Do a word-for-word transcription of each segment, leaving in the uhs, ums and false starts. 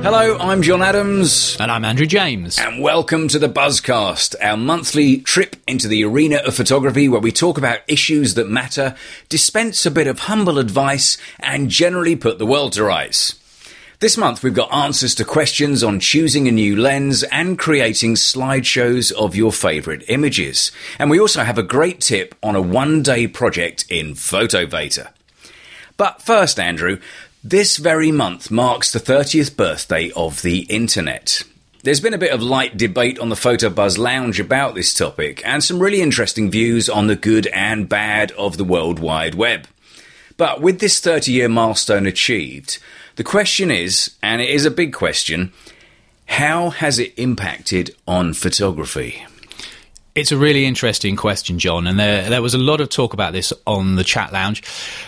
Hello, I'm John Adams. And I'm Andrew James. And welcome to the Buzzcast, our monthly trip into the arena of photography where we talk about issues that matter, dispense a bit of humble advice, and generally put the world to rights. This month we've got answers to questions on choosing a new lens and creating slideshows of your favourite images. And we also have a great tip on a one-day project in PhotoVeta. But first, Andrew, this very month marks the thirtieth birthday of the internet. There's been a bit of light debate on the PhotoBuzz Lounge about this topic, and some really interesting views on the good and bad of the World Wide Web. But with this thirty-year milestone achieved, the question is, and it is a big question, how has it impacted on photography? It's a really interesting question, John, and there, there was a lot of talk about this on the chat lounge.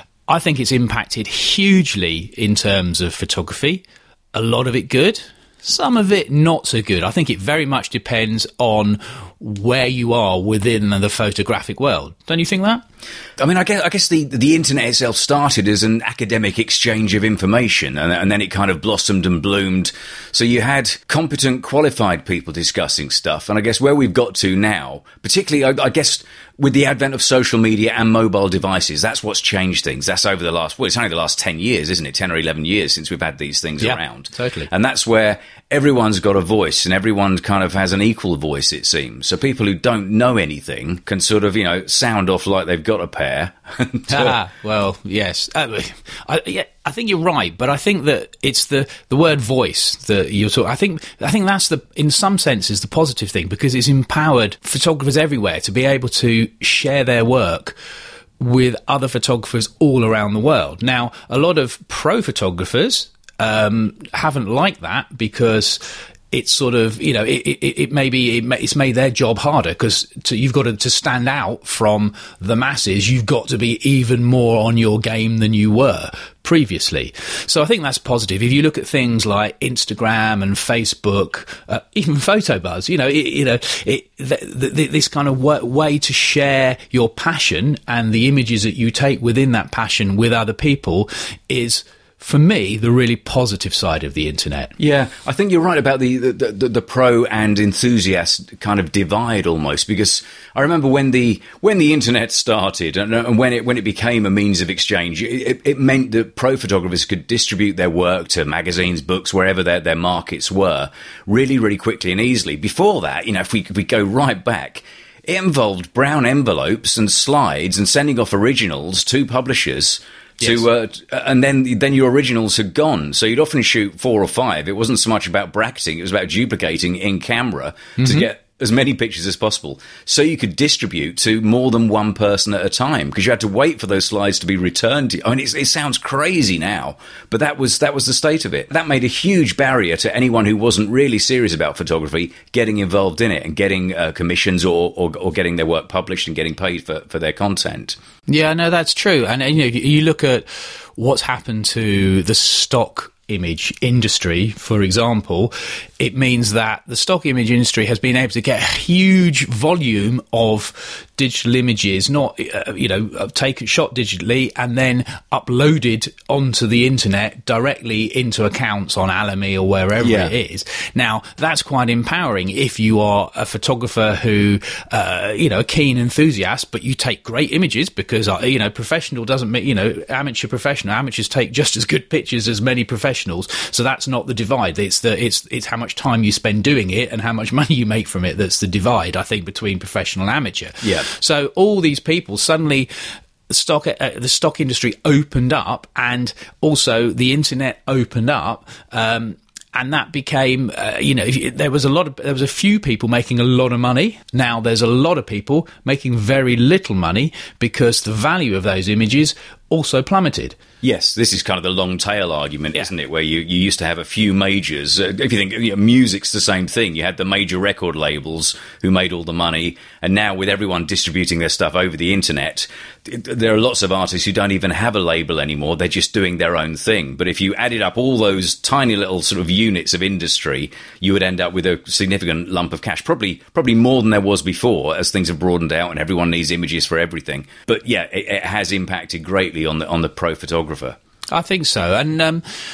I think it's impacted hugely in terms of photography. A lot of it good, some of it not so good. I think it very much depends on where you are within the photographic world. Don't you think that? I mean, I guess, I guess the, the internet itself started as an academic exchange of information, and, and then it kind of blossomed and bloomed. So you had competent, qualified people discussing stuff. And I guess where we've got to now, particularly, I, I guess, with the advent of social media and mobile devices, that's what's changed things. That's over the last, well, it's only the last ten years, isn't it? ten or eleven years since we've had these things yeah, around. Totally. And that's where everyone's got a voice and everyone kind of has an equal voice, it seems. So people who don't know anything can sort of, you know, sound off like they've got a pair. ah, well, yes. Uh, I, yeah, I think you're right, but I think that it's the, the word voice that you're talking. I think I think that's the, in some senses, the positive thing, because it's empowered photographers everywhere to be able to share their work with other photographers all around the world. Now, a lot of pro photographers um, haven't liked that because it's sort of, you know, it, it, it maybe it, it's made their job harder because you've got to, to stand out from the masses. You've got to be even more on your game than you were previously. So I think that's positive. If you look at things like Instagram and Facebook, uh, even PhotoBuzz, you know, it, you know, it, th- th- this kind of w- way to share your passion and the images that you take within that passion with other people is, for me, the really positive side of the internet. Yeah, I think you're right about the, the, the, the pro and enthusiast kind of divide almost, because I remember when the when the internet started and, and when it when it became a means of exchange, it, it meant that pro photographers could distribute their work to magazines, books, wherever their, their markets were, really, really quickly and easily. Before that, you know, if we if we go right back, it involved brown envelopes and slides and sending off originals to publishers. Yes. To, uh, and then then your originals had gone. So you'd often shoot four or five. It wasn't so much about bracketing. It was about duplicating in camera mm-hmm. to get as many pictures as possible. So you could distribute to more than one person at a time because you had to wait for those slides to be returned to you. I mean, it's, it sounds crazy now, but that was that was the state of it. That made a huge barrier to anyone who wasn't really serious about photography getting involved in it and getting uh, commissions or, or, or getting their work published and getting paid for, for their content. Yeah, no, that's true. And, you know, you look at what's happened to the stock image industry, for example, it means that the stock image industry has been able to get a huge volume of digital images, not, uh, you know, taken, shot digitally and then uploaded onto the internet directly into accounts on Alamy or wherever yeah. it is. Now, that's quite empowering if you are a photographer who, uh, you know, a keen enthusiast, but you take great images because, uh, you know, professional doesn't mean, you know, amateur professional. Amateurs take just as good pictures as many professionals. So that's not the divide. It's the, it's, it's how much time you spend doing it and how much money you make from it. That's the divide, I think, between professional and amateur. Yeah. So all these people suddenly, the stock uh, the stock industry opened up, and also the internet opened up. Um, And that became, uh, you know, if you, there was a lot of, there was a few people making a lot of money. Now there's a lot of people making very little money because the value of those images also plummeted. Yes, this is kind of the long tail argument, yeah. isn't it? Where you, you used to have a few majors. Uh, if you think, you know, music's the same thing. You had the major record labels who made all the money. And now with everyone distributing their stuff over the internet, there are lots of artists who don't even have a label anymore. They're just doing their own thing. But if you added up all those tiny little sort of units of industry, you would end up with a significant lump of cash, probably probably more than there was before as things have broadened out and everyone needs images for everything. But yeah, it, it has impacted greatly on the on the pro photographer. I think so. And um,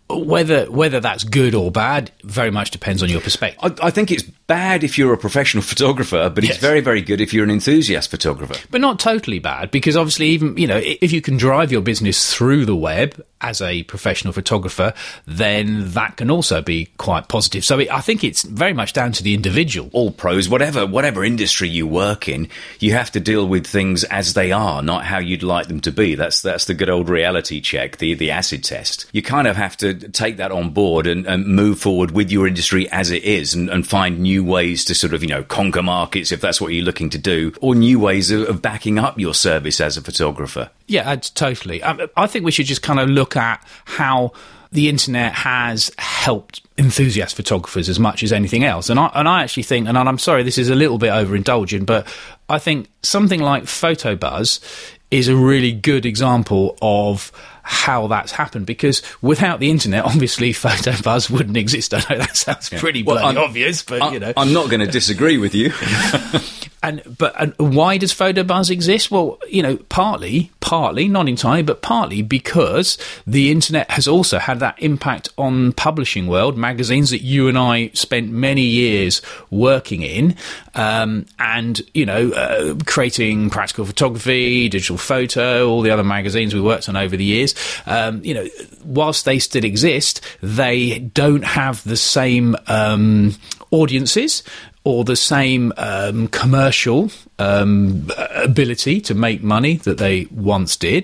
whether whether that's good or bad very much depends on your perspective. I, I think it's bad if you're a professional photographer, but Yes. it's very, very good if you're an enthusiast photographer. But not totally bad, because obviously, even, you know, i- if you can drive your business through the web as a professional photographer, then that can also be quite positive. So it, I think it's very much down to the individual. All pros, whatever whatever industry you work in, you have to deal with things as they are, not how you'd like them to be. That's that's the good old reality check, the the acid test. You kind of have to take that on board and, and move forward with your industry as it is, and, and find new ways to sort of, you know, conquer markets if that's what you're looking to do, or new ways of, of backing up your service as a photographer. Yeah, it's totally. Um, I think we should just kind of look at how the internet has helped enthusiast photographers as much as anything else. And I, and I actually think, and I'm sorry, this is a little bit overindulgent, but I think something like PhotoBuzz is a really good example of how that's happened, because without the internet, obviously PhotoBuzz wouldn't exist. I know that sounds pretty Well, bloody I'm- obvious, but I, you know. I'm not going to disagree with you. And but and why does PhotoBuzz exist? Well, you know, partly, partly, not entirely, but partly because the internet has also had that impact on publishing world, magazines that you and I spent many years working in, um, and you know, uh, creating Practical Photography, Digital Photo, all the other magazines we worked on over the years. Um, you know, whilst they still exist, they don't have the same um, audiences or the same um, commercial um, ability to make money that they once did.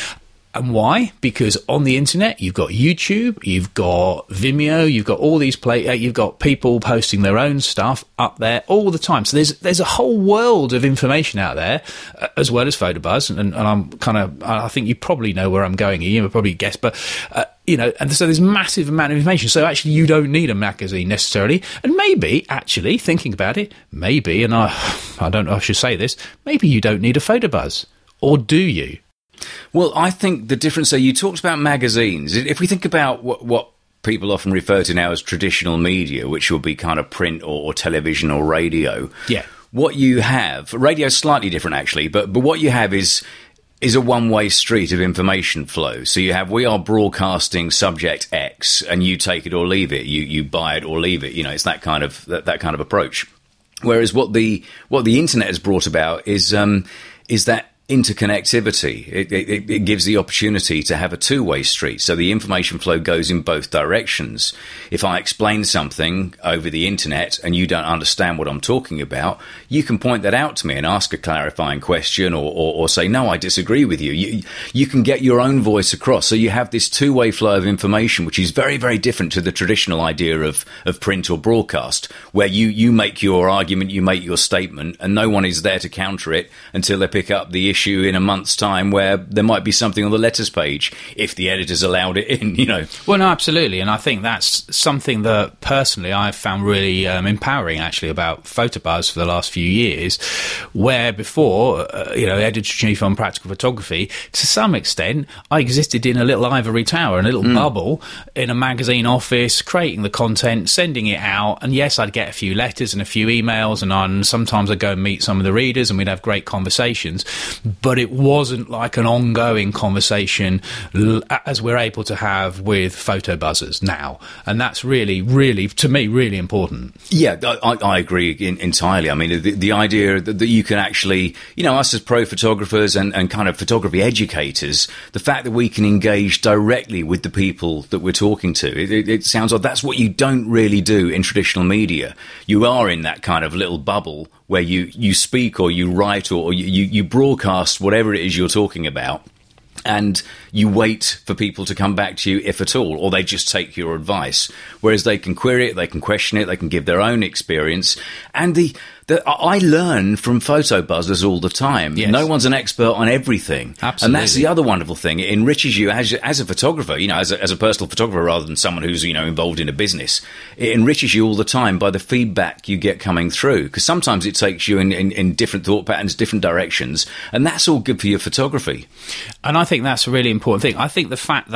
And why? Because on the internet, you've got YouTube, you've got Vimeo, you've got all these play, uh, you've got people posting their own stuff up there all the time. So there's there's a whole world of information out there, uh, as well as PhotoBuzz. And, and I'm kind of, I think you probably know where I'm going here. You probably guess, but uh, you know, and so there's massive amount of information. So actually, you don't need a magazine necessarily. And maybe, actually, thinking about it, maybe, and I, I don't know if I should say this, maybe you don't need a PhotoBuzz, or do you? Well, I think the difference, so you talked about magazines. If we think about what, what people often refer to now as traditional media, which will be kind of print or, or television or radio. Yeah. What you have, radio's slightly different actually, but, but what you have is is a one-way street of information flow. So you have, we are broadcasting subject X, and you take it or leave it. You you buy it or leave it. You know, it's that kind of that, that kind of approach. Whereas what the what the internet has brought about is um, is that interconnectivity. It, it, it gives the opportunity to have a two-way street, so the information flow goes in both directions. If I explain something over the internet and you don't understand what I'm talking about, you can point that out to me and ask a clarifying question, or, or, or say, no, I disagree with you. you. You can get your own voice across. So you have this two-way flow of information, which is very, very different to the traditional idea of, of print or broadcast, where you, you make your argument, you make your statement, and no one is there to counter it until they pick up the issue in a month's time, where there might be something on the letters page if the editors allowed it in, you know. Well, no, absolutely. And I think that's something that personally I've found really um, empowering actually about PhotoBuzz for the last few years, where before, uh, you know, editor-in-chief on Practical Photography, to some extent, I existed in a little ivory tower, a little mm. bubble in a magazine office, creating the content, sending it out. And yes, I'd get a few letters and a few emails, and on sometimes I'd go and meet some of the readers and we'd have great conversations. But it wasn't like an ongoing conversation l- as we're able to have with PhotoBuzzers now. And that's really, really, to me, really important. Yeah, I, I agree in, entirely. I mean, the, the idea that, that you can actually, you know, us as pro photographers and, and kind of photography educators, the fact that we can engage directly with the people that we're talking to, it, it, it sounds like that's what you don't really do in traditional media. You are in that kind of little bubble where you, you speak or you write or you, you broadcast whatever it is you're talking about, and you wait for people to come back to you, if at all, or they just take your advice. Whereas they can query it, they can question it, they can give their own experience. And the, the I learn from PhotoBuzzers all the time. Yes. No one's an expert on everything. Absolutely. And that's the other wonderful thing. It enriches you as, as a photographer, you know, as a, as a personal photographer rather than someone who's, you know, involved in a business. It enriches you all the time by the feedback you get coming through, because sometimes it takes you in, in, in different thought patterns, different directions, and that's all good for your photography. And I think that's a really important thing. I think the fact that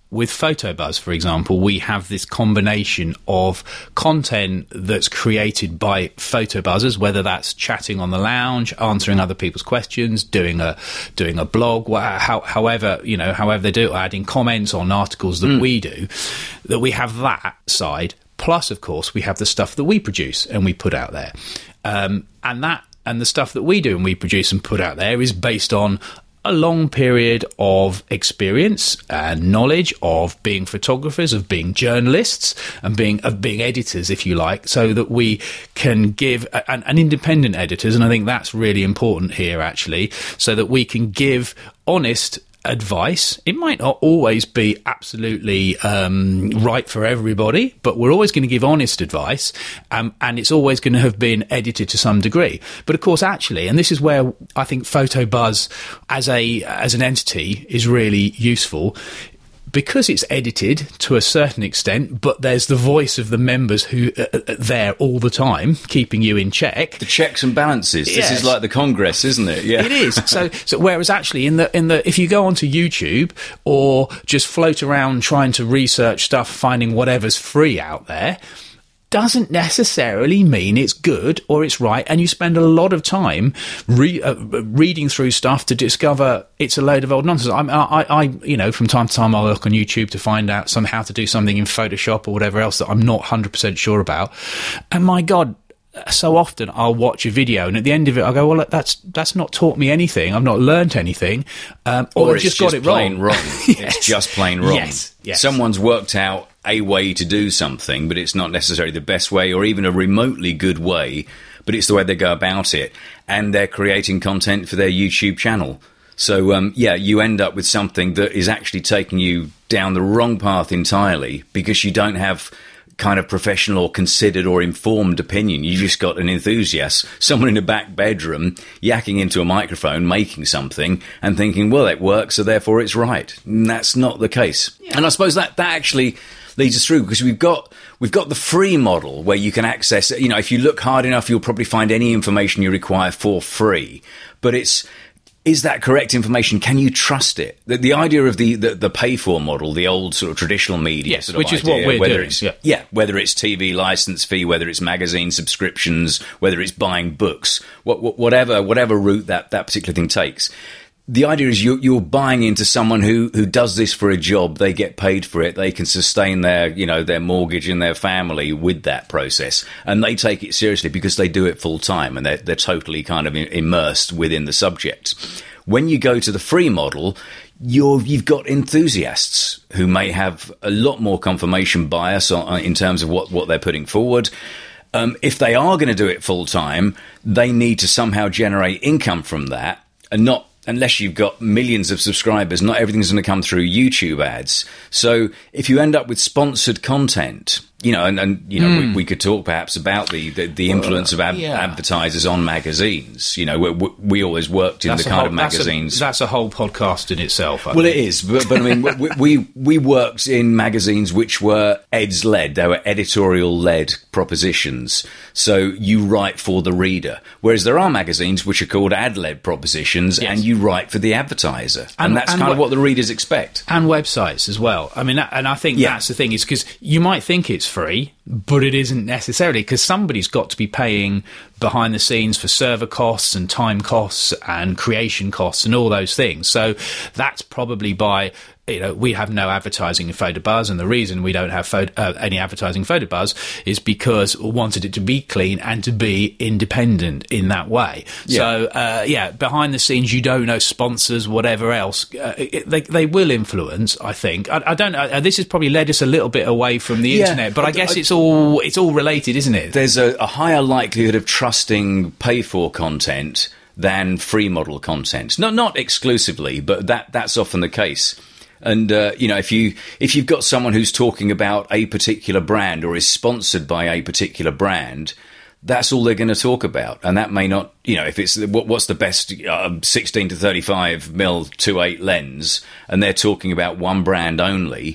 with PhotoBuzz, for example, we have this combination of content that's created by photobuzzers, whether that's chatting on the lounge, answering other people's questions, doing a doing a blog, how, however you know, however they do it, adding comments on articles that mm. we do. That we have that side. Plus, of course, we have the stuff that we produce and we put out there, um, and that and the stuff that we do and we produce and put out there is based on a long period of experience and knowledge of being photographers, of being journalists, and being of being editors, if you like, so that we can give an, an independent editors, and I think that's really important here, actually, so that we can give honest advice. It might not always be absolutely um, right for everybody, but we're always going to give honest advice, um, and it's always going to have been edited to some degree. But of course, actually, and this is where I think PhotoBuzz as a as an entity is really useful, because it's edited to a certain extent, but there's the voice of the members who are there all the time, keeping you in check. The checks and balances. Yes. This is like the Congress, isn't it? Yeah, it is. So, so whereas actually, in the in the if you go onto YouTube or just float around trying to research stuff, finding whatever's free out there, doesn't necessarily mean it's good or it's right, and you spend a lot of time re- uh, reading through stuff to discover it's a load of old nonsense. I, I, I, you know, from time to time I'll look on YouTube to find out some how to do something in Photoshop or whatever else that I'm not one hundred percent sure about, and my God, so often I'll watch a video and at the end of it I'll go, well, that's that's not taught me anything, I've not learnt anything, um, or, or I've just, just got it plain wrong. wrong. Yes. It's just plain wrong. Yes. Yes. Someone's worked out a way to do something, but it's not necessarily the best way or even a remotely good way, but it's the way they go about it, and they're creating content for their YouTube channel. So, um, yeah, you end up with something that is actually taking you down the wrong path entirely because you don't have kind of professional or considered or informed opinion. You just got an enthusiast, someone in a back bedroom yakking into a microphone, making something and thinking, well, it works, so therefore it's right. And that's not the case. Yeah. And I suppose that, that actually leads us through, because we've got we've got the free model where you can access, you know, if you look hard enough, you'll probably find any information you require for free. But it's, is that correct information? Can you trust it? The, the idea of the, the, the pay-for model, the old sort of traditional media yes, sort of which idea, is what we're whether doing. It's, yeah. yeah, whether it's T V license fee, whether it's magazine subscriptions, whether it's buying books, what, what, whatever whatever route that, that particular thing takes. The idea is you're, you're buying into someone who, who does this for a job. They get paid for it. They can sustain their, you know, their mortgage and their family with that process. And they take it seriously because they do it full time and they're, they're totally kind of immersed within the subject. When you go to the free model, you're, you've got enthusiasts who may have a lot more confirmation bias on, in terms of what, what they're putting forward. Um, if they are going to do it full time, they need to somehow generate income from that, and not, unless you've got millions of subscribers, not everything's going to come through YouTube ads. So if you end up with sponsored content, you know, and, and you know, mm. we, we could talk perhaps about the, the, the influence of ad- yeah. advertisers on magazines. You know, we, we always worked in that's the kind whole, of magazines. That's a, that's a whole podcast in itself. I well, think. It is, but, but I mean, we, we we worked in magazines which were Eds led. They were editorial led propositions. So you write for the reader, whereas there are magazines which are called ad led propositions, yes. and you write for the advertiser, and, and that's and kind we- of what the readers expect. And websites as well. I mean, and I think yeah. that's the thing, is because you might think it's free, but it isn't necessarily, because somebody's got to be paying behind the scenes for server costs and time costs and creation costs and all those things. So that's probably by, you know, we have no advertising in PhotoBuzz, and the reason we don't have photo, uh, any advertising in PhotoBuzz is because we wanted it to be clean and to be independent in that way. Yeah. So, uh, yeah, behind the scenes, you don't know, sponsors, whatever else, uh, it, they they will influence, I think. I, I don't know. Uh, this has probably led us a little bit away from the yeah, internet, but I, I guess I, it's all it's all related, isn't it? There's a, a higher likelihood of trusting pay-for content than free model content. Not not exclusively, but that that's often the case. And, uh, you know, if, you, if you've got someone who's talking about a particular brand or is sponsored by a particular brand, that's all they're going to talk about. And that may not, you know, if it's what, what's the best uh, sixteen to thirty-five millimeter two point eight lens, and they're talking about one brand only,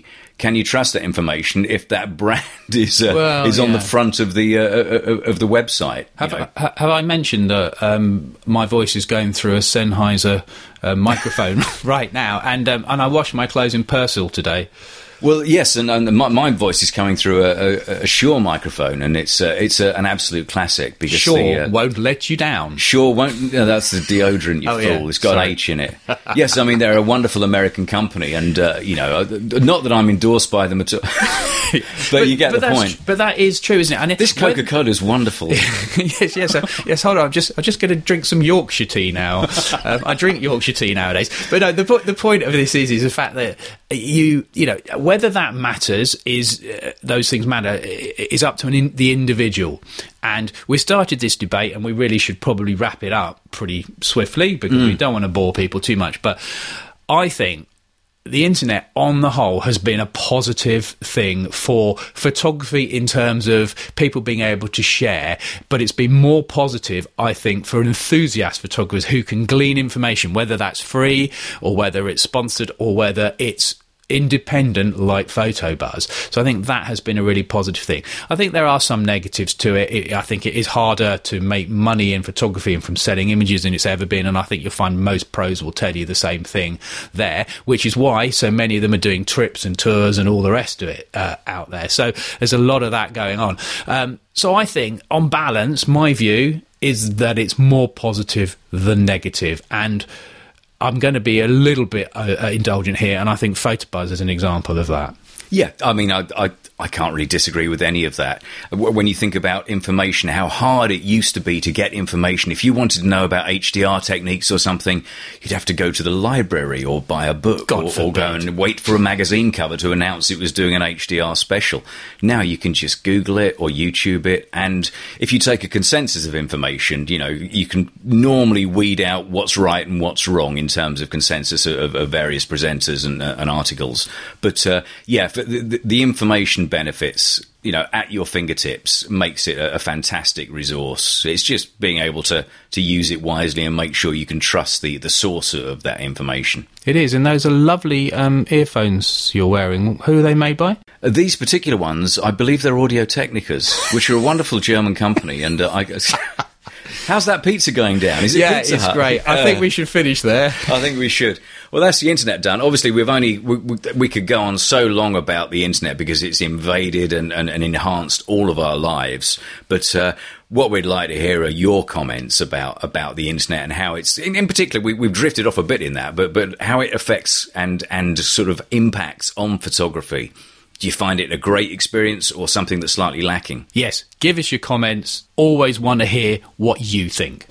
can you trust that information if that brand is uh, Well, is on yeah. the front of the uh, of the website? Have, you know? I, have I mentioned that um, my voice is going through a Sennheiser uh, microphone right now, and um, and I washed my clothes in Persil today. Well, yes, and, and my, my voice is coming through a, a, a Shure microphone, and it's uh, it's a, an absolute classic because Sure the, uh, won't let you down. Sure won't. No, that's the deodorant, you Oh, fool. yeah. It's got Sorry. an H in it. Yes, I mean they're a wonderful American company, and uh, you know, uh, not that I'm endorsed by them at all, but, you get but the that's point. tr- But that is true, isn't it? And it- This Coca-Cola is wonderful. yes, yes, uh, yes. Hold on, I'm just, I'm just going to drink some Yorkshire tea now. um, I drink Yorkshire tea nowadays. But no, the po- the point of this is, is the fact that you, you know, whether that matters is uh, those things matter is up to an in, the individual. And we started this debate, and we really should probably wrap it up pretty swiftly because Mm. we don't want to bore people too much. But I think the internet on the whole has been a positive thing for photography in terms of people being able to share, but it's been more positive, I think, for enthusiast photographers who can glean information, whether that's free or whether it's sponsored or whether it's independent like PhotoBuzz. So I think that has been a really positive thing. I think there are some negatives to it. it I think it is harder to make money in photography and from selling images than it's ever been, and I think you'll find most pros will tell you the same thing there, which is why so many of them are doing trips and tours and all the rest of it uh, out there. So there's a lot of that going on. Um, so I think, on balance, my view is that it's more positive than negative, and I'm going to be a little bit uh, uh, indulgent here, and I think PhotoBuzz is an example of that. Yeah, I mean, I, I I can't really disagree with any of that. When you think about information, how hard it used to be to get information. If you wanted to know about H D R techniques or something, you'd have to go to the library or buy a book God or, or forbid. go and wait for a magazine cover to announce it was doing an H D R special. Now you can just Google it or YouTube it, and if you take a consensus of information, you know, you can normally weed out what's right and what's wrong in terms of consensus of, of various presenters and, uh, and articles. But uh, yeah, for the, the information benefits, you know, at your fingertips makes it a, a fantastic resource. It's just being able to to use it wisely and make sure you can trust the the source of that information. It is, and those are lovely um, earphones you're wearing. Who are they made by? Uh, these particular ones, I believe they're Audio Technicas, which are a wonderful German company. And uh, I guess, how's that pizza going down? Is it Yeah, Pizza it's Hut? great. I Uh, think we should finish there. I think we should. Well, that's the internet done. Obviously, we've only we, we, we could go on so long about the internet because it's invaded and, and, and enhanced all of our lives. But uh, what we'd like to hear are your comments about about the internet and how it's, in, in particular, we, we've drifted off a bit in that, but but how it affects and and sort of impacts on photography. Do you find it a great experience or something that's slightly lacking? Yes, give us your comments. Always want to hear what you think.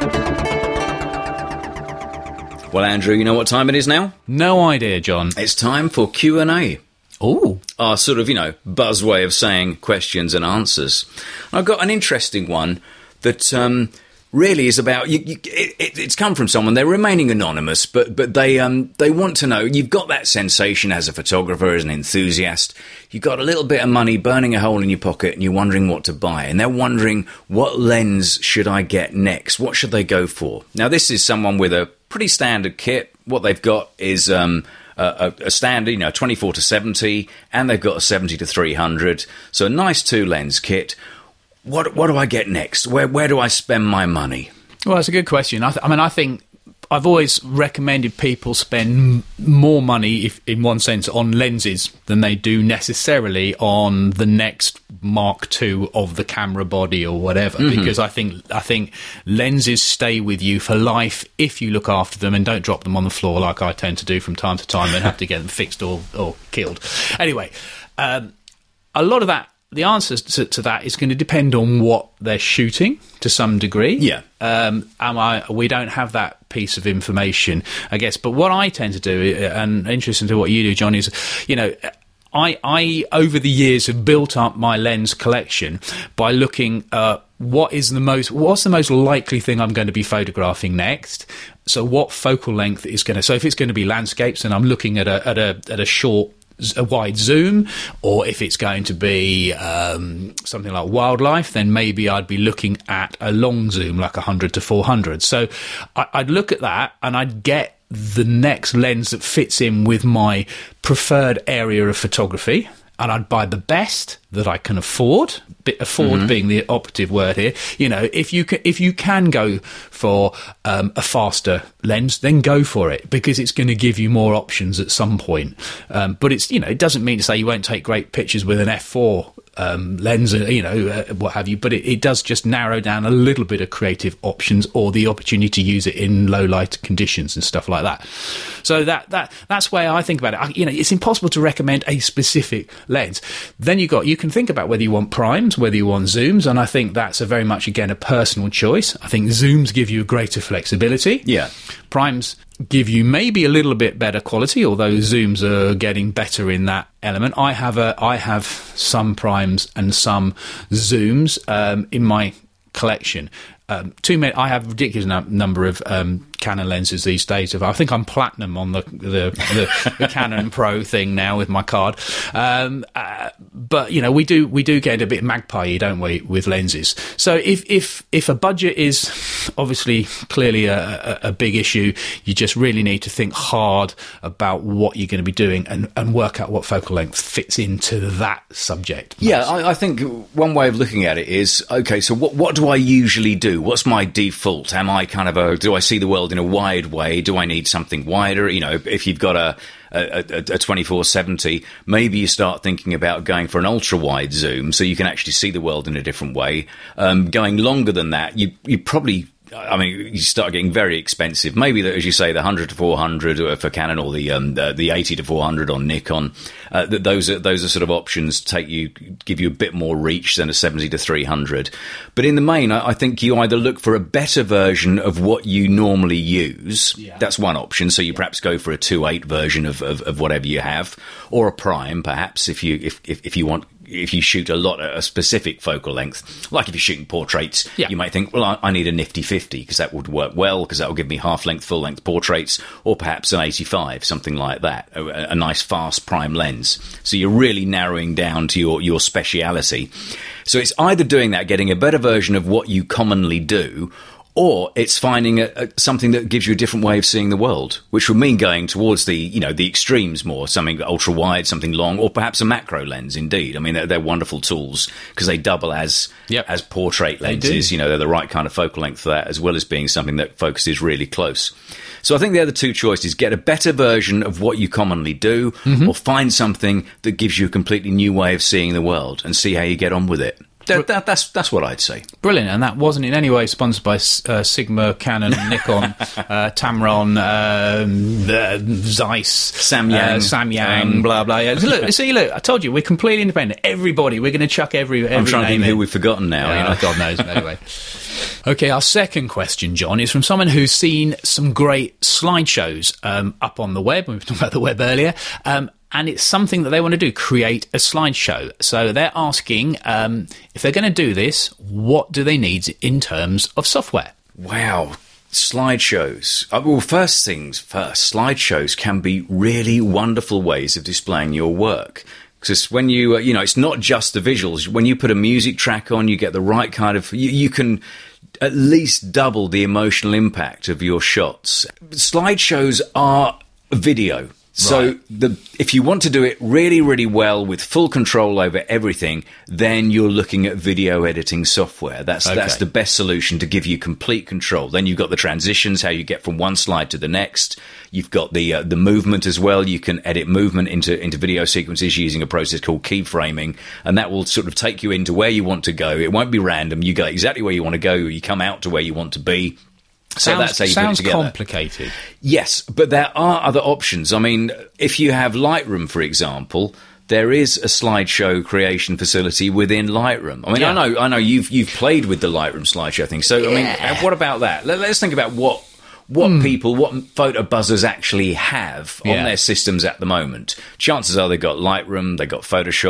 Well, Andrew, you know what time it is now? No idea, John. It's time for Q and A. Oh, Our sort of, you know, buzz way of saying questions and answers. I've got an interesting one that um, really is about. You, you, it, it, it's come from someone. They're remaining anonymous, but but they um they want to know. You've got that sensation as a photographer, as an enthusiast. You've got a little bit of money burning a hole in your pocket, and you're wondering what to buy. And they're wondering, what lens should I get next? What should they go for? Now, this is someone with a pretty standard kit. What they've got is um. A, a standard, you know, twenty-four to seventy, and they've got a seventy to three hundred. So a nice two-lens kit. What what do I get next? Where where do I spend my money? well, that's a good question. I, th- I mean, I think I've always recommended people spend m- more money, if, in one sense, on lenses than they do necessarily on the next Mark two of the camera body or whatever. Mm-hmm. Because I think I think lenses stay with you for life if you look after them and don't drop them on the floor like I tend to do from time to time and have to get them fixed or, or killed. Anyway, um, a lot of that. The answer to, to that is going to depend on what they're shooting to some degree. Yeah. Um, am I, we don't have that piece of information, I guess. But what I tend to do, and interesting to what you do, John, is, you know, I, I over the years have built up my lens collection by looking at what is the most, what's the most likely thing I'm going to be photographing next. So what focal length is going to, so if it's going to be landscapes, then I'm looking at a at a at a short, a wide zoom, or if it's going to be um, something like wildlife, then maybe I'd be looking at a long zoom, like one hundred to four hundred. So I, I'd look at that and I'd get the next lens that fits in with my preferred area of photography, and I'd buy the best that I can afford. Afford mm-hmm. being the operative word here. You know, if you can, if you can go for um, a faster lens, then go for it, because it's going to give you more options at some point. Um, but it's, you know, it doesn't mean to say you won't take great pictures with an f four um, lens, you know, uh, what have you. But it, it does just narrow down a little bit of creative options, or the opportunity to use it in low light conditions and stuff like that. So that that that's where I think about it. I, you know, it's impossible to recommend a specific lens. Then you got you can think about whether you want primes, whether you want zooms, and I think that's a very much again a personal choice. I think zooms give you greater flexibility. Yeah, primes give you maybe a little bit better quality, although zooms are getting better in that element. I have a I have some primes and some zooms um, in my collection. Um, too many. I have a ridiculous no- number of um, Canon lenses these days. I think I'm platinum on the the, the, the Canon Pro thing now with my card. Um, uh, but you know, we do we do get a bit magpie-y, don't we, with lenses? So if if if a budget is obviously clearly a, a, a big issue, you just really need to think hard about what you're going to be doing and, and work out what focal length fits into that subject. Yeah, I, I think one way of looking at it is, okay, so what what do I usually do? What's my default? Am I kind of a, do I see the world in a wide way? Do I need something wider? You know, if you've got a, a, a twenty-four seventy, maybe you start thinking about going for an ultra-wide zoom so you can actually see the world in a different way. Um, going longer than that, you you probably... I mean, you start getting very expensive. Maybe, the, as you say, the one hundred to four hundred for Canon, or the um, the, the eighty to four hundred on Nikon. Uh, those are those are sort of options take you give you a bit more reach than a seventy to three hundred. But in the main, I, I think you either look for a better version of what you normally use. Yeah. That's one option. So you yeah. perhaps go for a two point eight version of, of, of whatever you have, or a prime, perhaps if you if if, if you want. If you shoot a lot at a specific focal length, like if you're shooting portraits, yeah. you might think, well, I, I need a nifty fifty because that would work well, because that will give me half-length, full-length portraits, or perhaps an eighty-five, something like that, a, a nice fast prime lens. So you're really narrowing down to your, your speciality. So it's either doing that, getting a better version of what you commonly do, or it's finding a, a, something that gives you a different way of seeing the world, which would mean going towards the, you know, the extremes more, something ultra wide, something long, or perhaps a macro lens. Indeed, I mean they're, they're wonderful tools because they double as yep. as portrait lenses. You know, they're the right kind of focal length for that, as well as being something that focuses really close. So I think the other two choices: get a better version of what you commonly do, mm-hmm. or find something that gives you a completely new way of seeing the world, and see how you get on with it. That, that, that's that's what I'd say. Brilliant, and that wasn't in any way sponsored by uh, Sigma, Canon, Nikon, uh, Tamron, um, uh, Zeiss, Samyang, uh, Samyang, um, blah blah. Yeah. So look, see, look, I told you we're completely independent. Everybody, we're going to chuck every. every I'm trying to think in. who we've forgotten now. Yeah, you know? God knows. Anyway, okay. Our second question, John, is from someone who's seen some great slideshows um, up on the web. We were talking about the web earlier. Um, And it's something that they want to do, create a slideshow. So they're asking, um, if they're going to do this, what do they need in terms of software? Wow. Slideshows. Uh, well, first things first, slideshows can be really wonderful ways of displaying your work. Because when you, uh, you know, it's not just the visuals. When you put a music track on, you get the right kind of, you, you can at least double the emotional impact of your shots. Slideshows are video. So right. the, if you want to do it really, really well with full control over everything, then you're looking at video editing software. That's okay. That's the best solution to give you complete control. Then you've got the transitions, how you get from one slide to the next. You've got the uh, the movement as well. You can edit movement into, into video sequences using a process called keyframing, and that will sort of take you into where you want to go. It won't be random. You go exactly where you want to go. You come out to where you want to be. So sounds, that's how you sounds put it together. Complicated. Yes, but there are other options. I mean, if you have Lightroom, for example, there is a slideshow creation facility within Lightroom. I mean, yeah. I know, I know you've you've played with the Lightroom slideshow thing. So, yeah. I mean, what about that? Let, let's think about what what mm. people, what photo buzzers actually have on yeah. their systems at the moment. Chances are they've got Lightroom, they've got Photoshop.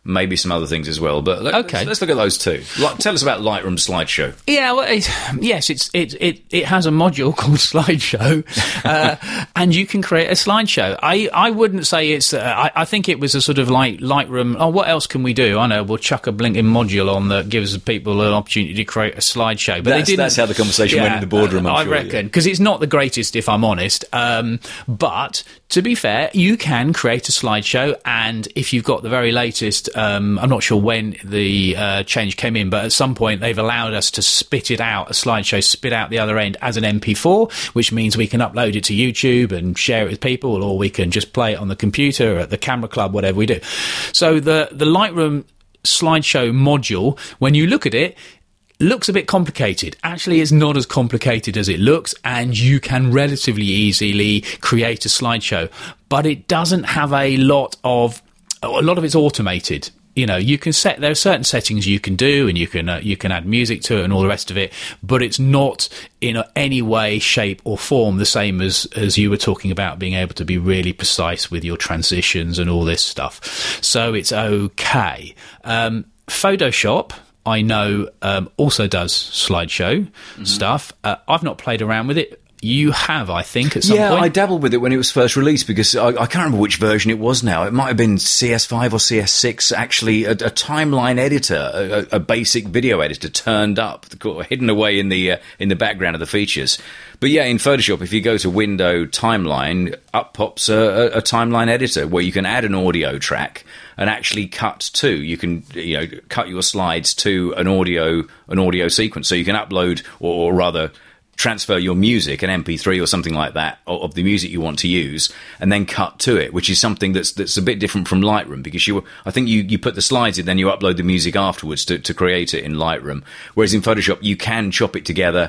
maybe some other things as well. But let, okay. let's, let's look at those two. Like, tell us about Lightroom Slideshow. Yeah, well, it, yes, it's it, it it has a module called Slideshow, uh, and you can create a slideshow. I, I wouldn't say it's. Uh, I, I think it was a sort of like Lightroom. Oh, what else can we do? I know we'll chuck a blinking module on that gives people an opportunity to create a slideshow. But that's, they didn't, that's how the conversation yeah, went in the boardroom. I'm I sure, reckon because yeah. it's not the greatest, if I'm honest. Um, but to be fair, you can create a slideshow, and if you've got the very latest. Um, I'm not sure when the uh, change came in, but at some point they've allowed us to spit it out, a slideshow spit out the other end as an M P four, which means we can upload it to YouTube and share it with people, or we can just play it on the computer or at the camera club, whatever we do. So the, the Lightroom slideshow module, when you look at it, looks a bit complicated. Actually, it's not as complicated as it looks, and you can relatively easily create a slideshow, but it doesn't have a lot of a lot of it's automated. You know, you can set, there are certain settings you can do, and you can uh, you can add music to it and all the rest of it, but it's not in any way, shape or form the same as, as you were talking about being able to be really precise with your transitions and all this stuff. So it's okay. Um, Photoshop, I know, um, also does slideshow mm-hmm. stuff. Uh, I've not played around with it. You have, I think, at some yeah, point. Yeah, I dabbled with it when it was first released because I, I can't remember which version it was now. It might have been C S five or C S six, actually, a, a timeline editor, a, a basic video editor turned up, hidden away in the uh, in the background of the features. But yeah, in Photoshop, if you go to Window Timeline, up pops a, a, a timeline editor where you can add an audio track and actually cut to. You can, you know, cut your slides to an audio an audio sequence, so you can upload, or, or rather, transfer your music, an M P three or something like that, of the music you want to use, and then cut to it, which is something that's that's a bit different from Lightroom, because you, I think you, you put the slides in, then you upload the music afterwards to, to create it in Lightroom. Whereas in Photoshop, you can chop it together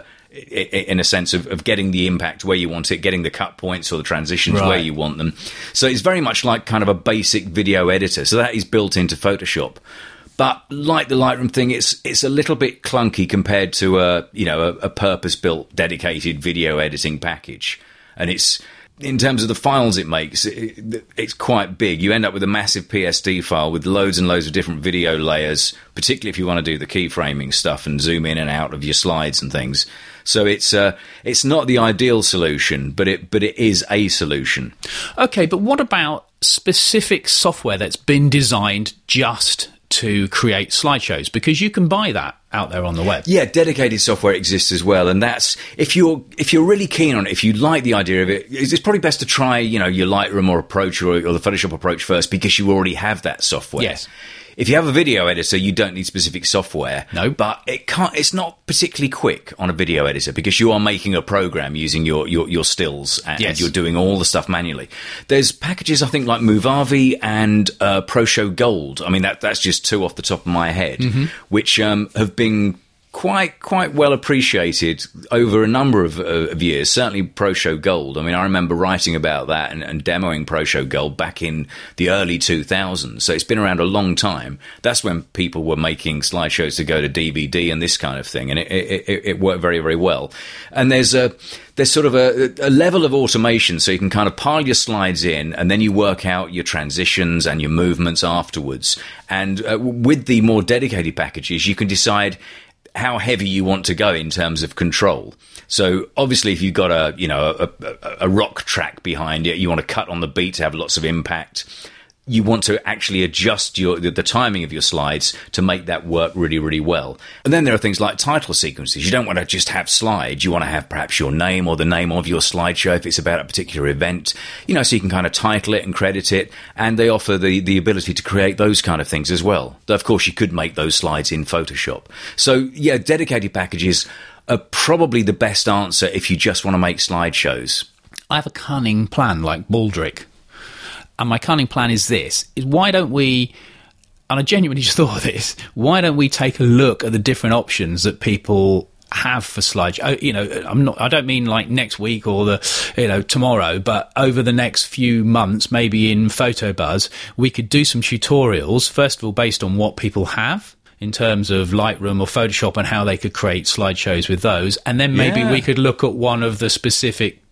in a sense of, of getting the impact where you want it, getting the cut points or the transitions right. where you want them. So it's very much like kind of a basic video editor. So that is built into Photoshop. But like the Lightroom thing, it's it's a little bit clunky compared to a you know a, a purpose-built, dedicated video editing package. And it's, in terms of the files it makes, it, it's quite big. You end up with a massive P S D file with loads and loads of different video layers, particularly if you want to do the keyframing stuff and zoom in and out of your slides and things. So it's uh, it's not the ideal solution, but it but it is a solution. Okay, but what about specific software that's been designed just to create slideshows? Because you can buy that out there on the web. Yeah, dedicated software exists as well, and that's if you're if you're really keen on it, if you like the idea of it, it's probably best to try you know your Lightroom or Approach or, or the Photoshop Approach first, because you already have that software. Yes. If you have a video editor, you don't need specific software. No. But it can't, it's not particularly quick on a video editor because you are making a program using your, your, your stills and yes. you're doing all the stuff manually. There's packages, I think, like Movavi and uh, ProShow Gold. I mean, that that's just two off the top of my head, mm-hmm. which um, have been quite quite well appreciated over a number of, uh, of years. Certainly ProShow Gold. I mean, I remember writing about that and, and demoing ProShow Gold back in the early two thousands. So it's been around a long time. That's when people were making slideshows to go to D V D and this kind of thing, and it, it, it, it worked very, very well. And there's a there's sort of a, a level of automation, so you can kind of pile your slides in, and then you work out your transitions and your movements afterwards. And uh, with the more dedicated packages, you can decide how heavy you want to go in terms of control. So obviously, if you've got a you know a, a, a rock track behind it, you want to cut on the beat to have lots of impact. You want to actually adjust your the, the timing of your slides to make that work really, really well. And then there are things like title sequences. You don't want to just have slides. You want to have perhaps your name or the name of your slideshow if it's about a particular event. You know, so you can kind of title it and credit it. And they offer the, the ability to create those kind of things as well. Though, of course, you could make those slides in Photoshop. So, yeah, dedicated packages are probably the best answer if you just want to make slideshows. I have a cunning plan like Baldrick. And my cunning plan is this, is why don't we, and I genuinely just thought of this, why don't we take a look at the different options that people have for slideshow? You know, I'm not, I don't mean like next week or the, you know, tomorrow, but over the next few months, maybe in PhotoBuzz, we could do some tutorials, first of all, based on what people have in terms of Lightroom or Photoshop and how they could create slideshows with those. And then maybe yeah. we could look at one of the specific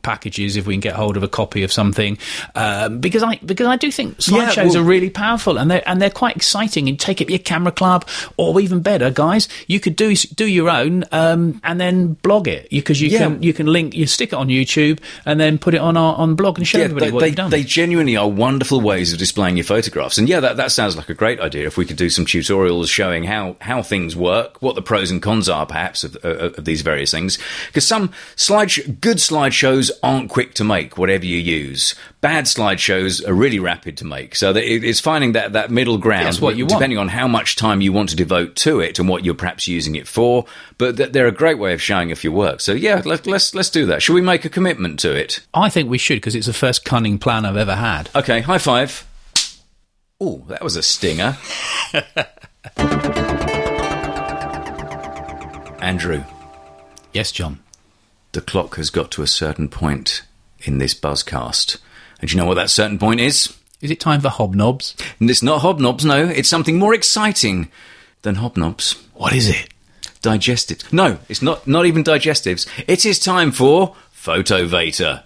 packages if we can get hold of a copy of something, um, because I because I do think slideshows yeah, well, are really powerful, and they're and they're quite exciting. And take it to your camera club, or even better, guys, you could do do your own um, and then blog it, because you, you yeah. can you can link you stick it on YouTube and then put it on our on blog and show yeah, everybody they, what they, you've done. They genuinely are wonderful ways of displaying your photographs, and yeah, that that sounds like a great idea. If we could do some tutorials showing how how things work, what the pros and cons are, perhaps of, of, of these various things, because some slide good slideshows aren't quick to make, whatever you use. Bad slideshows are really rapid to make. So that it, it's finding that, that middle ground, That's what you depending want. on how much time you want to devote to it and what you're perhaps using it for. But th- they're a great way of showing off your work. So yeah, let, let's let's do that. Should we make a commitment to it? I think we should, because it's the first cunning plan I've ever had. Okay, high five. Oh, that was a stinger. Andrew. Yes, John. The clock has got to a certain point in this buzzcast. And do you know what that certain point is? Is it time for hobnobs? And it's not hobnobs, no. It's something more exciting than hobnobs. What is it? Digestives. No, it's not, not even digestives. It is time for Photovator.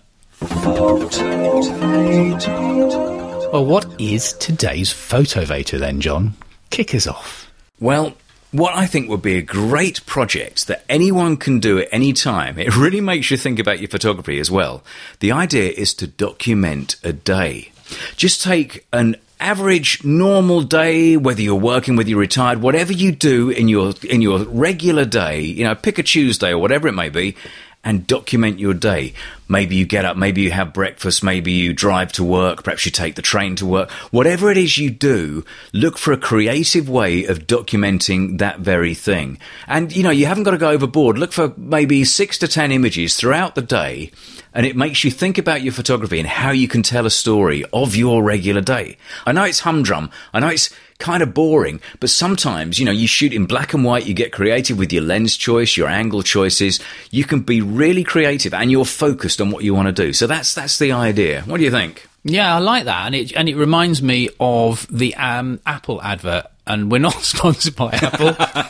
Photovator. Well, what is today's Photovator then, John? Kick us off. Well, what I think would be a great project that anyone can do at any time, it really makes you think about your photography as well. The idea is to document a day. Just take an average, normal day, whether you're working, whether you're retired, whatever you do in your in your regular day, you know, pick a Tuesday or whatever it may be, and document your day. Maybe you get up, maybe you have breakfast, maybe you drive to work, perhaps you take the train to work. Whatever it is you do, look for a creative way of documenting that very thing. And, you know, you haven't got to go overboard. Look for maybe six to ten images throughout the day, and it makes you think about your photography and how you can tell a story of your regular day. I know it's humdrum. I know it's kind of boring, but sometimes, you know, you shoot in black and white, you get creative with your lens choice, your angle choices. You can be really creative and you're focused on what you want to do. So that's that's the idea. What do you think? Yeah, I like that, and it and it reminds me of the um, Apple advert. And we're not sponsored by Apple.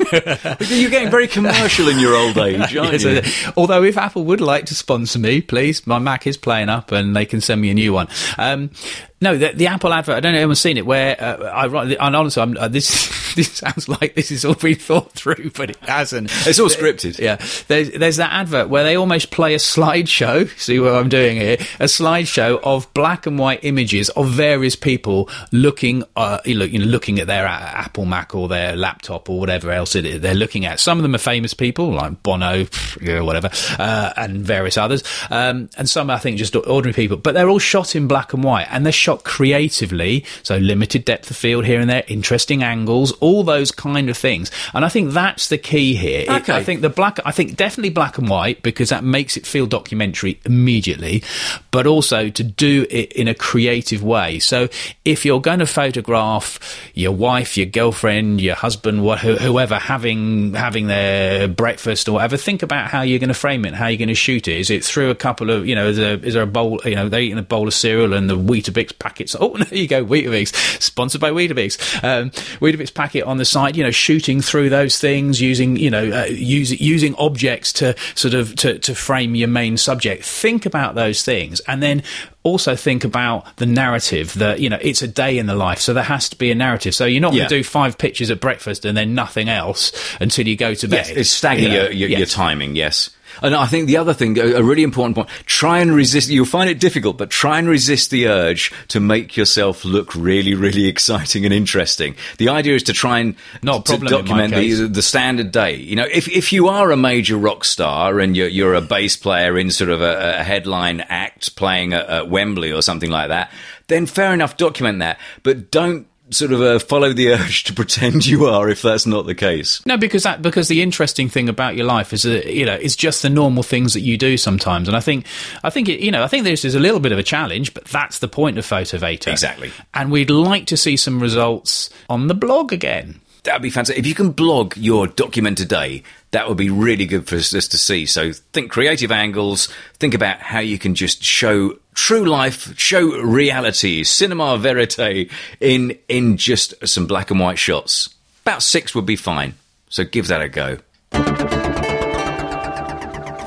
You're getting very commercial in your old age, aren't yes, you? Although if Apple would like to sponsor me, please, my Mac is playing up and they can send me a new one. Um, no, the, the Apple advert, I don't know if anyone's seen it, where uh, I write, and honestly, I'm, uh, this this sounds like this has all been thought through, but it hasn't. It's all scripted. Yeah. There's, there's that advert where they almost play a slideshow, see what I'm doing here, a slideshow of black and white images of various people looking, uh, you know, looking at their Apple Mac or their laptop or whatever else it is they're looking at. Some of them are famous people like Bono, you know, whatever, uh, and various others. Um, and some, I think, just ordinary people. But they're all shot in black and white, and they're shot creatively. So limited depth of field here and there, interesting angles, all those kind of things. And I think that's the key here. Okay. It, I think the black, I think definitely black and white, because that makes it feel documentary immediately, but also to do it in a creative way. So if you're going to photograph your wife, your girlfriend, your husband, wh- whoever having having their breakfast or whatever, think about how you're going to frame it, how you're going to shoot it. Is it through a couple of, you know, is there, is there a bowl, you know, they're eating a bowl of cereal and the Weetabix packets. Oh, there you go, Weetabix, sponsored by Weetabix. Um, Weetabix packet on the side, you know, shooting through those things, using, you know, uh, using using objects to sort of to, to frame your main subject. Think about those things, and then also think about the narrative that, you know, it's a day in the life, so there has to be a narrative. So you're not Yeah. going to do five pictures at breakfast and then nothing else until you go to bed. Yes, it's stagger You know? your, your, Yes. your timing, yes. And I think the other thing, a a really important point, try and resist, you'll find it difficult, but try and resist the urge to make yourself look really, really exciting and interesting. The idea is to try and Not a to problem in my document case. the, the standard day. You know, if, if you are a major rock star and you're, you're a bass player in sort of a, a headline act playing at, at Wembley or something like that, then fair enough, document that, but don't sort of uh, follow the urge to pretend you are if that's not the case. No, because that because the interesting thing about your life is that, you know, it's just the normal things that you do sometimes. And I think I think it, you know I think this is a little bit of a challenge, but that's the point of Photovator. Exactly. And we'd like to see some results on the blog again. That'd be fantastic. If you can blog your documented day, that would be really good for us to see. So think creative angles, think about how you can just show true life, show reality, cinema verite in in just some black and white shots. About six would be fine. So give that a go.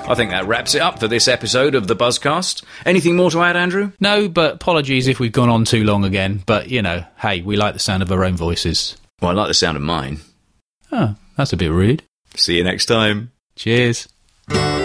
I think that wraps it up for this episode of the Buzzcast. Anything more to add, Andrew? No, but apologies if we've gone on too long again. But, you know, hey, we like the sound of our own voices. Well, I like the sound of mine. Oh, that's a bit rude. See you next time. Cheers.